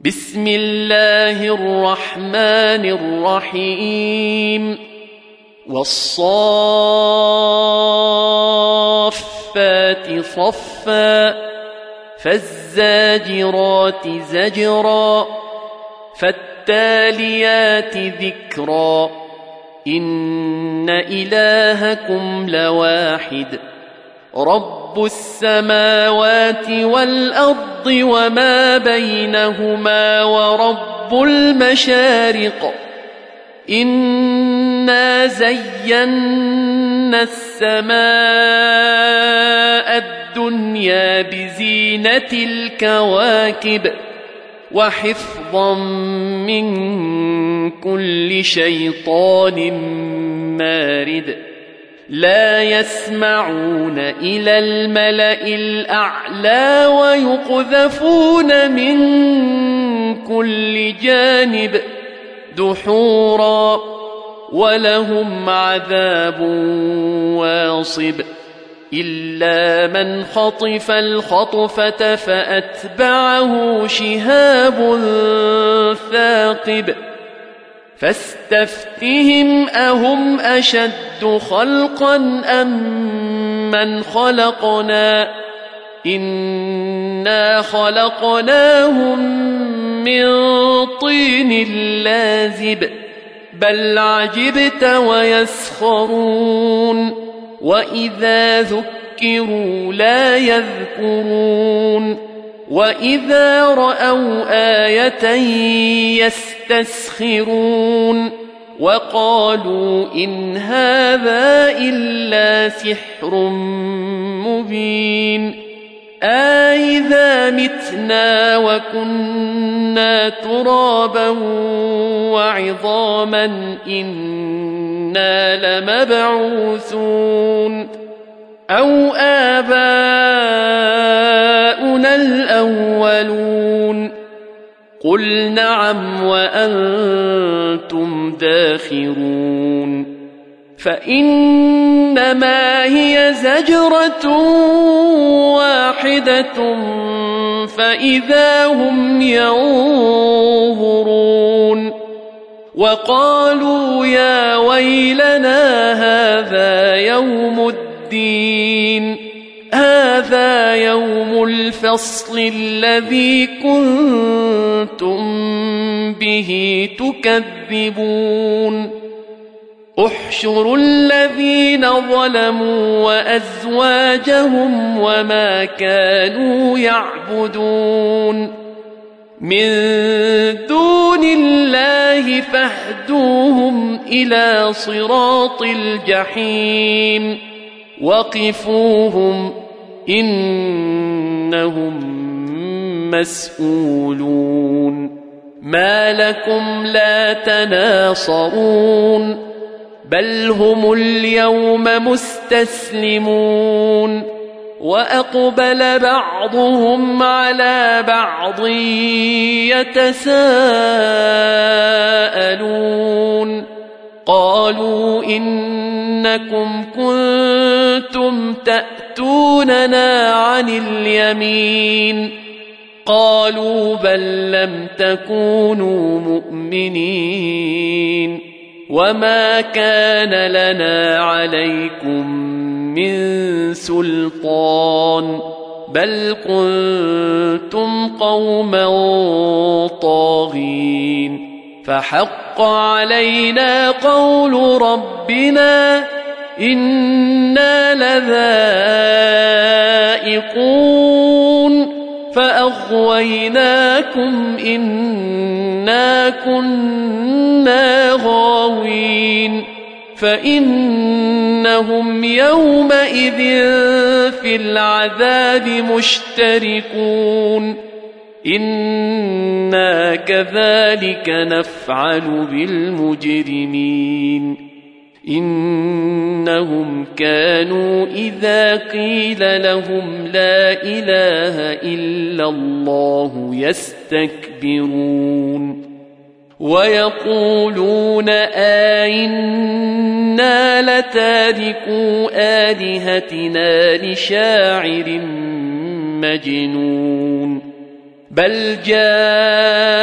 بسم الله الرحمن الرحيم والصافات صفا فالزاجرات زجرا فالتاليات ذكرا إن إلهكم لواحد رب السماوات والأرض وما بينهما ورب المشارق إنا زينا السماء الدنيا بزينة الكواكب وحفظا من كل شيطان مارد لا يسمعون إلى الملأ الأعلى ويقذفون من كل جانب دحورا ولهم عذاب واصب إلا من خطف الخطفة فأتبعه شهاب ثاقب فاستفتهم أهم أشد خلقا أم من خلقنا إنا خلقناهم من طين لازب بل عجبت ويسخرون وإذا ذكروا لا يذكرون وإذا رأوا آية يستسخرون وقالوا إن هذا إلا سحر مبين أإذا متنا وكنا ترابا وعظاما إنا لمبعوثون أو آباؤنا الأولون قل نعم وأنتم داخرون فإنما هي زجرة واحدة فإذا هم ينظرون وقالوا يا ويلنا هذا يوم الدين هذا يوم الفصل الذي كنتم به تكذبون احشروا الذين ظلموا وأزواجهم وما كانوا يعبدون من دون الله فاهدوهم إلى صراط الجحيم وقفوهم إنهم مسؤولون ما لكم لا تناصرون بل هم اليوم مستسلمون وأقبل بعضهم على بعض يتساءلون قالوا إنكم كنتم تأتوننا عن اليمين قالوا بل لم تكونوا مؤمنين وما كان لنا عليكم من سلطان بل كنتم قوما طاغين فحق علينا قول ربنا إنا لذائقون فأغويناكم إنا كنا غاوين فإنهم يومئذ في العذاب مشتركون إنا كذلك نفعل بالمجرمين إنهم كانوا إذا قيل لهم لا إله إلا الله يستكبرون ويقولون أئنا لتاركو آلهتنا لشاعر مجنون بل جاء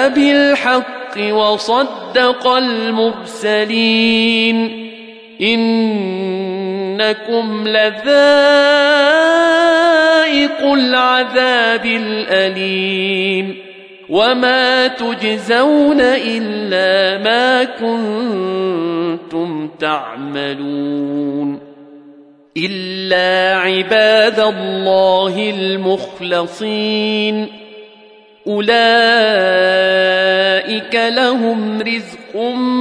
بالحق وصدق المرسلين إنكم لذائق العذاب الأليم وما تجزون إلا ما كنتم تعملون إلا عباد الله المخلصين أولئك لهم رزق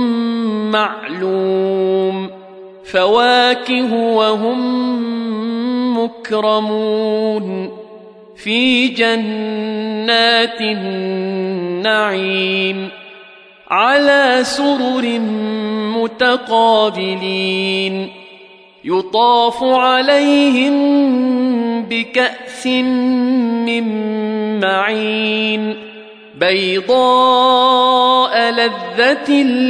معلوم فواكه وهم مكرمون في جنات النعيم على سرر متقابلين يطاف عليهم بكأس من معين بيضاء لذة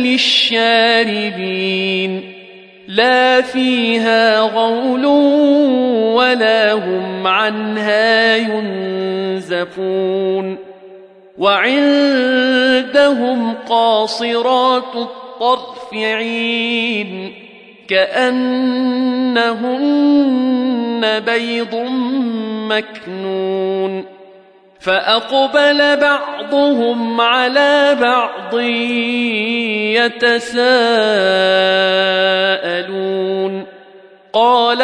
للشاربين لا فيها غول ولا هم عنها ينزفون وعندهم قاصرات الطرف عين كأنهن بيض مكنون فأقبل بعضهم على بعض يتساءلون قال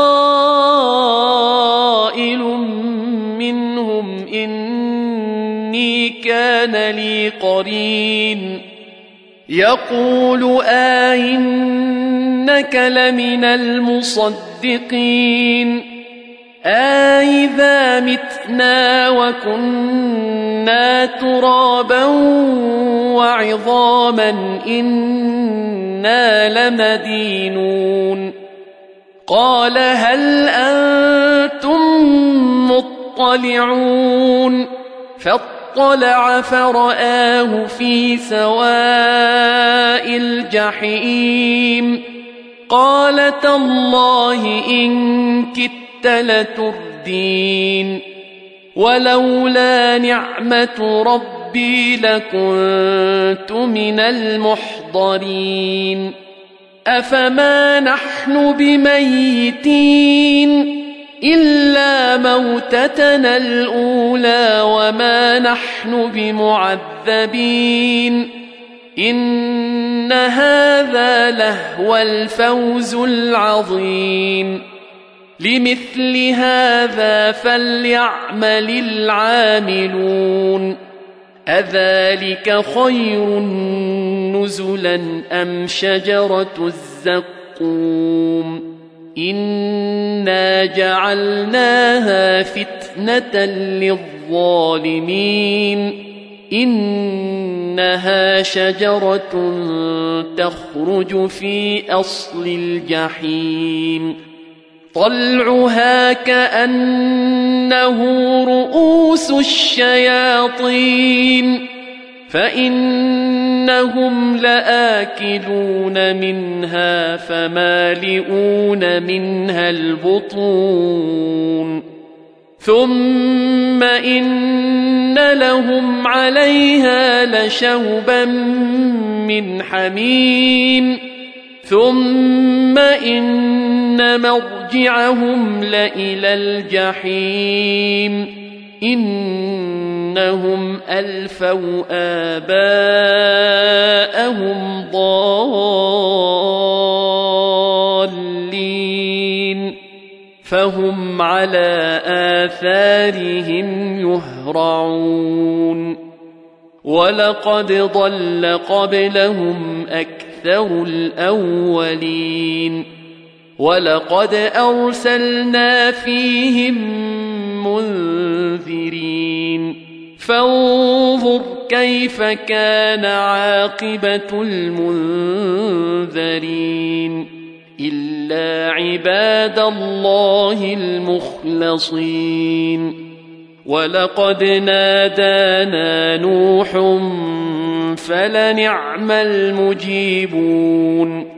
قائل منهم إني كان لي قرين يقول أئنك لمن المصدقين أئذا متنا وكنا ترابا وعظاما إنا لمدينون قال هل أنتم مطلعون فاطلع فرآه في سواء الجحيم قال تالله إن كدت لتردين ولولا نعمة ربي لكنت من المحضرين أفما نحن بميتين إلا موتتنا الأولى وما نحن بمعذبين إن هذا لهو الفوز العظيم لمثل هذا فليعمل العاملون أذلك خير نزلا أم شجرة الزقوم إنا جعلناها فتنة للظالمين إنها شجرة تخرج في أصل الجحيم طلعها كأنه رؤوس الشياطين فإنهم لآكلون منها فمالئون منها البطون ثم إن لهم عليها لشوبا من حميم ثم إن مرجعهم لإلى الجحيم إنهم ألفوا آباءهم ضالين فهم على آثارهم يهرعون ولقد ضل قبلهم أكثر الأولين ولقد أرسلنا فيهم منذرين فانظر كيف كان عاقبة المنذرين إلا عباد الله المخلصين ولقد نادانا نوح فلنعم المجيبون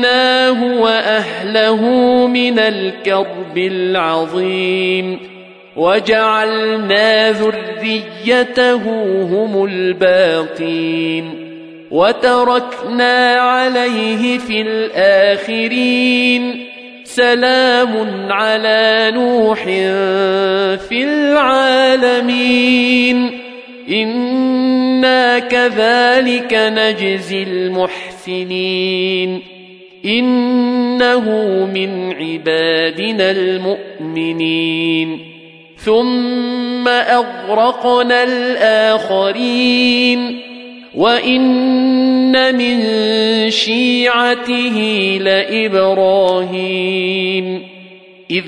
ونجيناه وأهله من الكرب العظيم وجعلنا ذريته هم الباقين وتركنا عليه في الآخرين سلام على نوح في العالمين إنا كذلك نجزي المحسنين إنه من عبادنا المؤمنين ثم أغرقنا الآخرين وإن من شيعته لإبراهيم إذ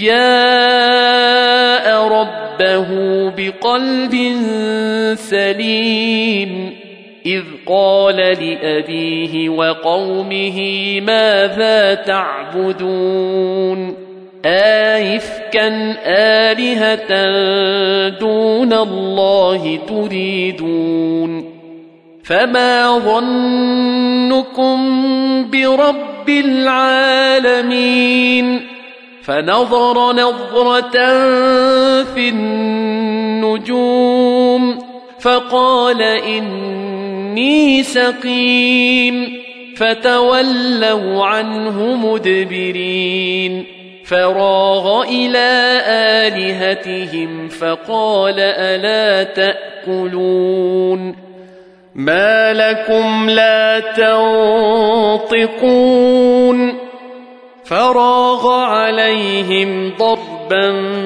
جاء ربه بقلب سليم إذ قال لأبيه وقومه ماذا تعبدون آئفكا آلهة دون الله تريدون فما ظنكم برب العالمين فنظر نظرة في النجوم فقال إني سقيم فتولوا عنه مدبرين فراغ إلى آلهتهم فقال ألا تأكلون ما لكم لا تنطقون فراغ عليهم ضربا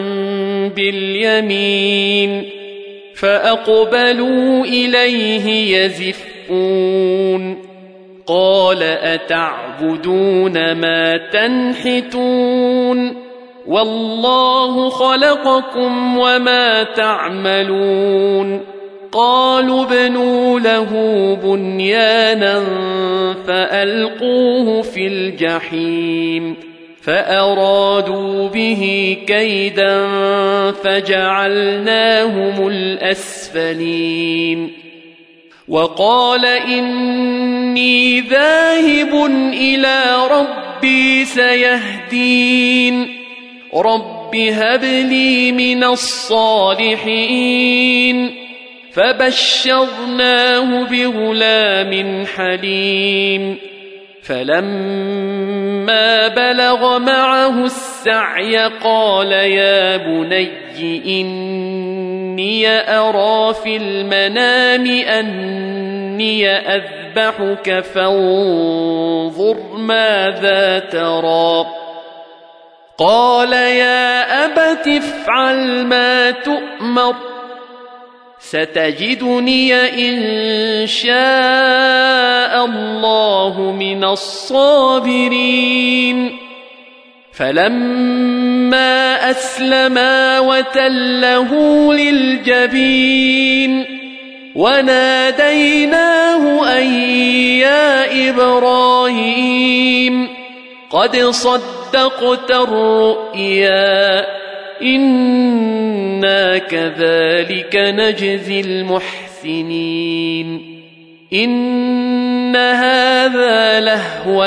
باليمين فأقبلوا إليه يزفون قال أتعبدون ما تنحتون والله خلقكم وما تعملون قالوا ابنوا له بنيانا فألقوه في الجحيم فأرادوا به كيدا فجعلناهم الأسفلين وقال إني ذاهب إلى ربي سيهدين رب هب لي من الصالحين فبشرناه بغلام حليم فلما بلغ معه السعي قال يا بني إني أرى في المنام أني أذبحك فانظر ماذا ترى قال يا أبت افعل ما تؤمر ستجدني إن شاء الله من الصابرين فلما أسلما وتله للجبين وناديناه أن يا إبراهيم قد صدقت الرؤيا إنا كذلك نجزي المحسنين إن هذا لهو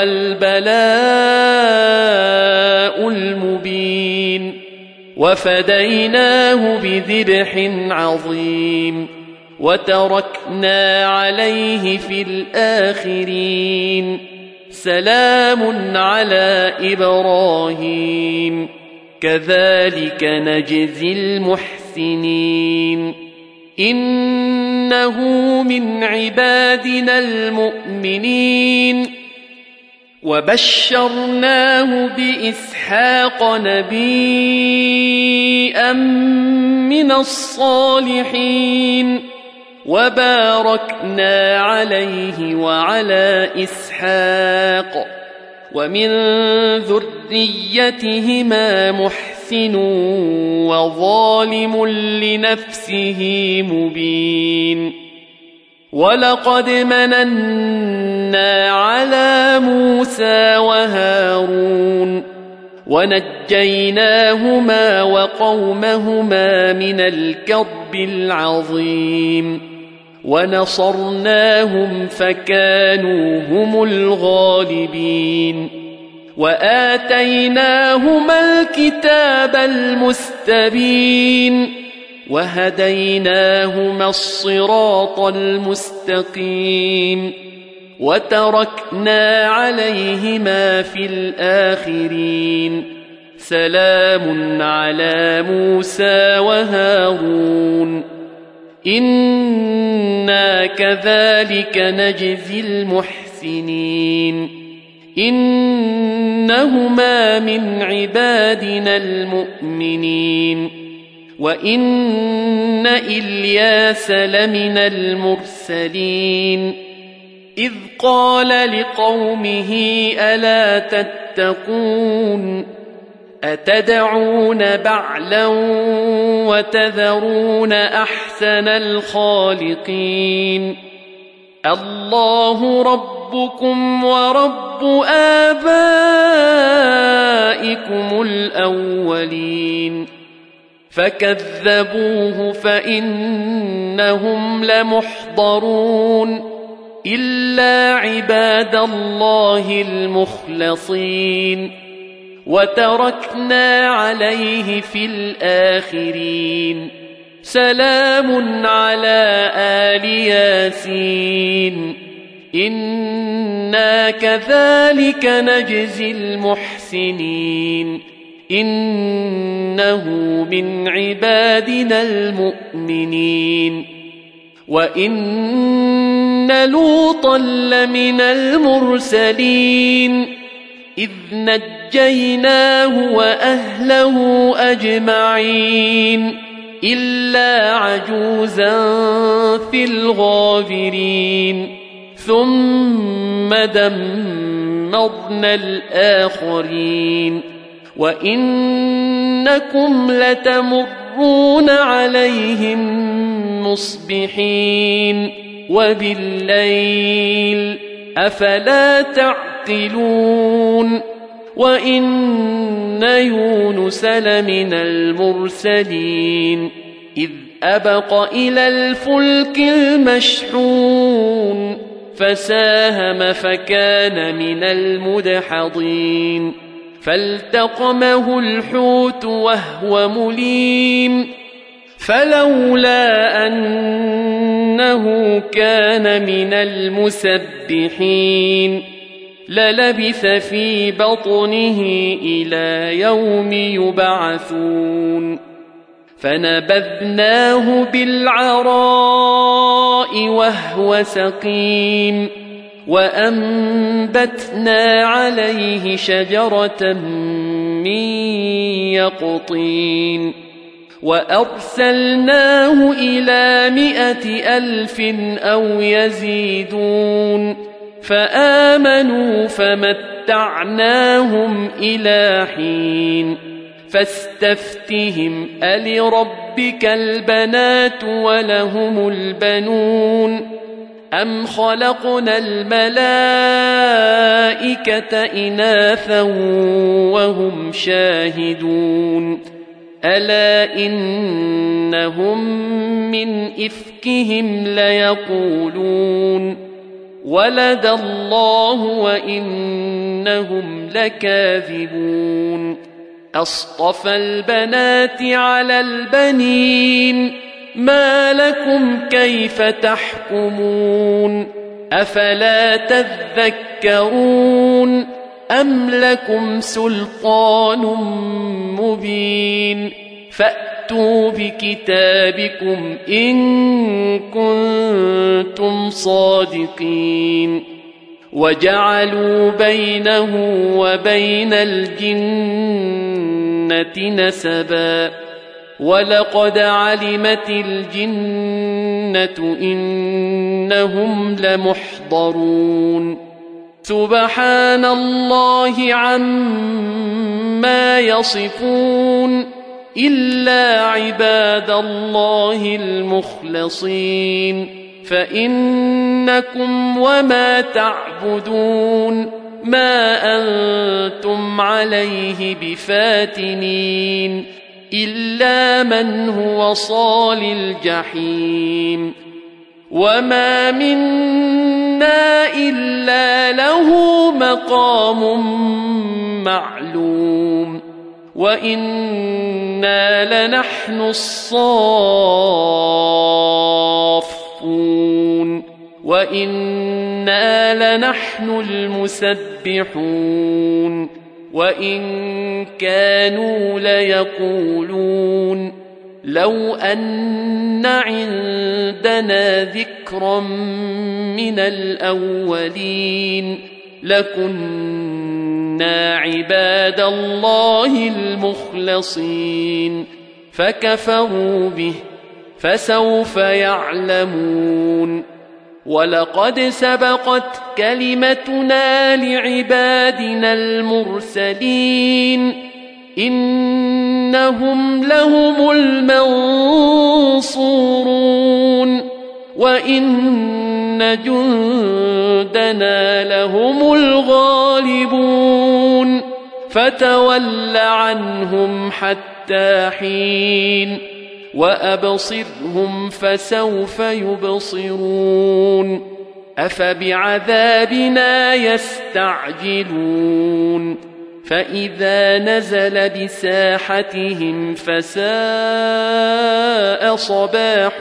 البلاء المبين وفديناه بذبح عظيم وتركنا عليه في الآخرين سلام على إبراهيم كذلك نجزي المحسنين إنه من عبادنا المؤمنين وبشرناه بإسحاق نبيا من الصالحين وباركنا عليه وعلى إسحاق ومن ذريتهما محسن وظالم لنفسه مبين ولقد مننا على موسى وهارون ونجيناهما وقومهما من الكرب العظيم ونصرناهم فكانوا هم الغالبين وآتيناهما الكتاب المستبين وهديناهما الصراط المستقيم وتركنا عليهما في الآخرين سلام على موسى وهارون إنا كذلك نجزي المحسنين إنهما من عبادنا المؤمنين وإن إلياس لمن المرسلين إذ قال لقومه ألا تتقون أتدعون بعلا وتذرون أحسن الخالقين الله ربكم ورب آبائكم الأولين فكذبوه فإنهم لمحضرون إلا عباد الله المخلصين وتركنا عليه في الآخرين سلام على آل ياسين إنا كذلك نجزي المحسنين إنه من عبادنا المؤمنين وإن لوطا لمن المرسلين إذ نجيناه وأهله أجمعين إلا عجوزا في الغابرين ثم دمرنا الآخرين وإنكم لتمرون عليهم مصبحين وبالليل أفلا تعقلون وإن يونس لمن المرسلين إذ أبق إلى الفلك المشحون فساهم فكان من المدحضين فالتقمه الحوت وهو مليم فلولا أنه كان من المسبحين للبث في بطنه إلى يوم يبعثون فنبذناه بالعراء وهو سقيم وأنبتنا عليه شجرة من يقطين وأرسلناه إلى 100,000 أو يزيدون فآمنوا فمتعناهم إلى حين فاستفتهم ألربك البنات ولهم البنون أم خلقنا الملائكة إناثا وهم شاهدون ألا إنهم من إفكهم ليقولون ولد الله وإنهم لكاذبون أصطفى البنات على البنين ما لكم كيف تحكمون أفلا تذكرون أم لكم سلطان مبين فأتوا بكتابكم إن كنتم صادقين وجعلوا بينه وبين الجنة نسبا ولقد علمت الجنة إنهم لمحضرون سبحان الله عما يصفون إلا عباد الله المخلصين فإنكم وما تعبدون ما أنتم عليه بفاتنين إلا من هو صال الجحيم وما منا منا إلا له مقام معلوم وإنا لنحن الصافون وإنا لنحن المسبحون وإن كانوا ليقولون لو أن عندنا ذكرا من الأولين لكنا عباد الله المخلصين فكفروا به فسوف يعلمون ولقد سبقت كلمتنا لعبادنا المرسلين إنهم لهم المنصورون وإن جندنا لهم الغالبون فتول عنهم حتى حين وأبصرهم فسوف يبصرون أفبعذابنا يستعجلون فإذا نزل بساحتهم فساء صباح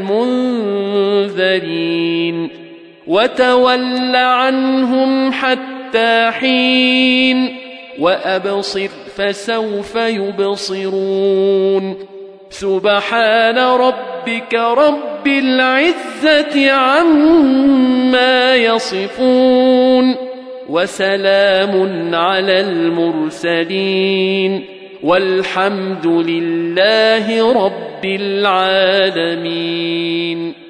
المنذرين وتول عنهم حتى حين وأبصر فسوف يبصرون سبحان ربك رب العزة عما يصفون وسلام على المرسلين والحمد لله رب العالمين.